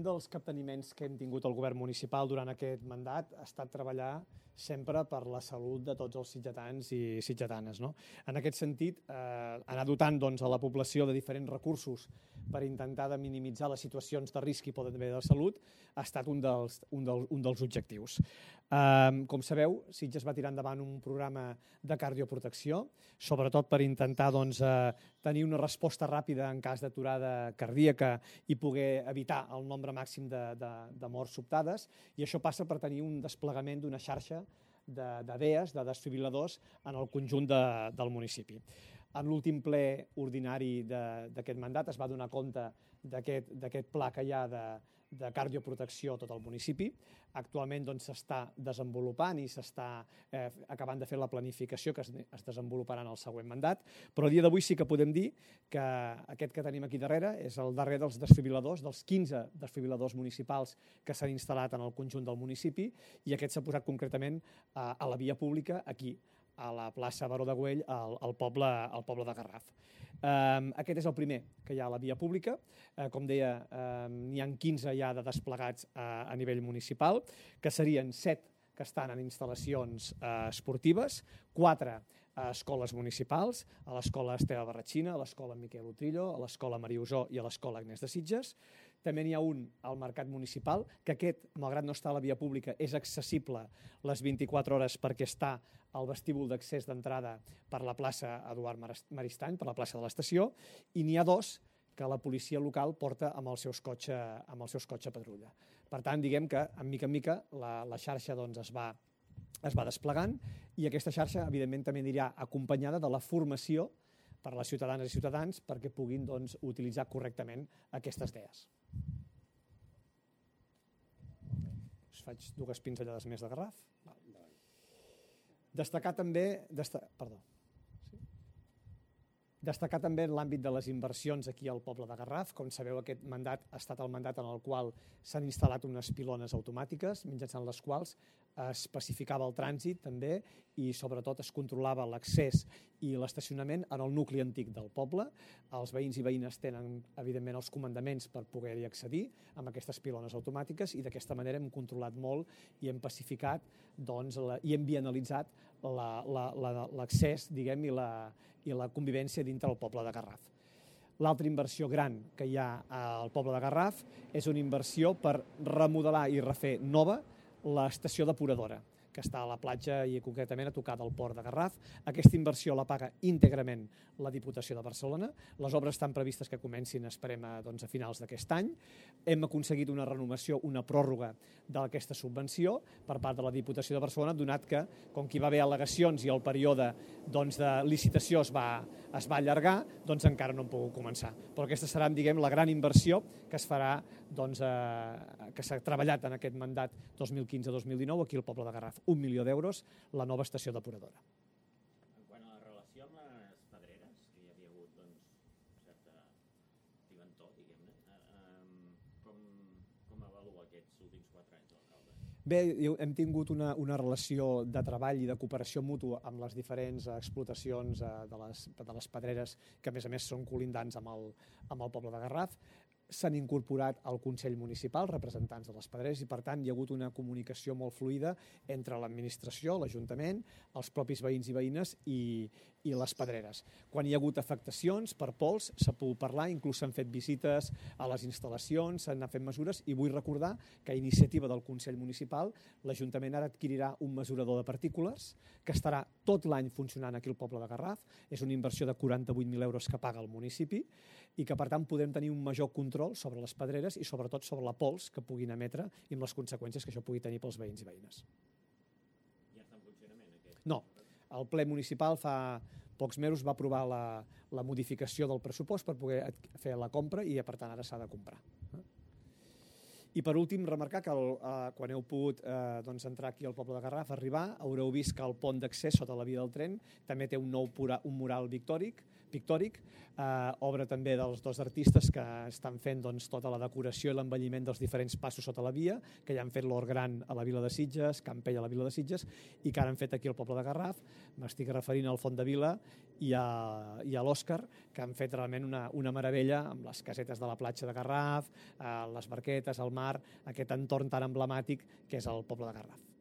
Un dels capteniments que hem tingut al govern municipal durant aquest mandat ha estat treballar sempre per la salut de tots els sitgetans i sitgetanes. En aquest sentit, anar dotant a la població de diferents recursos per intentar de minimitzar les situacions de risc i poden haver de salut ha estat un dels objectius. Com sabeu, Sitges va tirar endavant un programa de cardioprotecció, sobretot per intentar tenir una resposta ràpida en cas d'aturada cardíaca i poder evitar el nombre màxim de morts sobtades, i això passa per tenir un desplegament d'una xarxa de DEAs, de desfibriladors, en el conjunt del municipi. En l'últim ple ordinari d'aquest mandat es va donar compte d'aquest pla que hi ha de cardioprotecció a tot el municipi. Actualment s'està desenvolupant i s'està acabant de fer la planificació que es desenvoluparà en el següent mandat, però a dia d'avui sí que podem dir que aquest que tenim aquí darrere és el darrer dels desfibriladors, dels 15 desfibriladors municipals que s'han instal·lat en el conjunt del municipi, i aquest s'ha posat concretament a la via pública aquí, a la plaça Baró de Güell, al poble de Garraf. Aquest és el primer que hi ha a la via pública. Com deia, n'hi ha 15 ja de desplegats a nivell municipal, que serien 7 que estan en instal·lacions esportives, 4 a escoles municipals, a l'escola Esteve Barratxina, a l'escola Miquel Utrillo, a l'escola Maria Usó i a l'escola Agnès de Sitges. També n'hi ha un al mercat municipal, que aquest, malgrat no estar a la via pública, és accessible les 24 hores perquè està al vestíbul d'accés d'entrada per la plaça Eduard Maristany, per la plaça de l'estació, i n'hi ha 2 que la policia local porta amb els seus cotxe patrulla. Per tant, diguem que, en mica, la xarxa es va desplegant, i aquesta xarxa, evidentment, també anirà acompanyada de la formació per a les ciutadanes i ciutadans perquè puguin utilitzar correctament aquestes DEAs. Us faig 2 pinzellades més de Garraf. Destacar també en l'àmbit de les inversions aquí al poble de Garraf. Com sabeu, aquest mandat ha estat el mandat en el qual s'han instal·lat unes pilones automàtiques, mitjançant les quals es pacificava el trànsit també i sobretot es controlava l'accés i l'estacionament en el nucli antic del poble. Els veïns i veïnes tenen, evidentment, els comandaments per poder-hi accedir amb aquestes pilones automàtiques, i d'aquesta manera hem controlat molt i hem pacificat i hem vianalitzat l'accés, diguem, i la convivència dintre del poble de Garraf. L'altra inversió gran que hi ha al poble de Garraf és una inversió per remodelar i refer nova l'estació depuradora, que està a la platja i concretament a tocar del port de Garraf. Aquesta inversió la paga íntegrament la Diputació de Barcelona. Les obres estan previstes que comencin, esperem, a finals d'aquest any. Hem aconseguit una renovació, una pròrroga d'aquesta subvenció per part de la Diputació de Barcelona, donat que, com que hi va haver al·legacions i el període de licitació es va allargar, encara no hem pogut començar. Però aquesta serà, diguem, la gran inversió que es farà, que s'ha treballat en aquest mandat 2015-2019 aquí al poble de Garraf. 1 milió d'euros, la nova estació depuradora. En quant a la relació amb les pedreres, que hi havia hagut certa tibantor, diguem-ne, com avalua aquests últims 4 anys d'alcalde? Bé, hem tingut una relació de treball i de cooperació mútua amb les diferents explotacions de les pedreres, que a més són colindants amb el poble de Garraf. S'han incorporat al Consell Municipal representants de les pedreres i, per tant, hi ha hagut una comunicació molt fluida entre l'administració, l'Ajuntament, els propis veïns i veïnes i les pedreres. Quan hi ha hagut afectacions per pols, s'ha pogut parlar, inclús s'han fet visites a les instal·lacions, s'han fet mesures, i vull recordar que a iniciativa del Consell Municipal l'Ajuntament ara adquirirà un mesurador de partícules que estarà tot l'any funcionant aquí al poble de Garraf. És una inversió de 48.000 euros que paga el municipi i que, per tant, podem tenir un major control sobre les pedreres i sobretot sobre la pols que puguin emetre i amb les conseqüències que això pugui tenir pels veïns i veïnes. Ja està en funcionament aquest? No. El ple municipal fa pocs mesos va aprovar la modificació del pressupost per poder fer la compra i, per tant, ara s'ha de comprar. I per últim, remarcar que quan heu pogut entrar aquí al poble de Garraf, arribar, haureu vist que el pont d'accés sota la via del tren també té un mural pictòric pictòric, obra també dels dos artistes que estan fent tota la decoració i l'embelliment dels diferents passos sota la via, que ja han fet l'Hort Gran a la Vila de Sitges, Campell a la Vila de Sitges, i que ara han fet aquí al poble de Garraf. M'estic referint al Font de Vila i a l'Òscar, que han fet realment una meravella amb les casetes de la platja de Garraf, les barquetes, el mar, aquest entorn tan emblemàtic que és el poble de Garraf.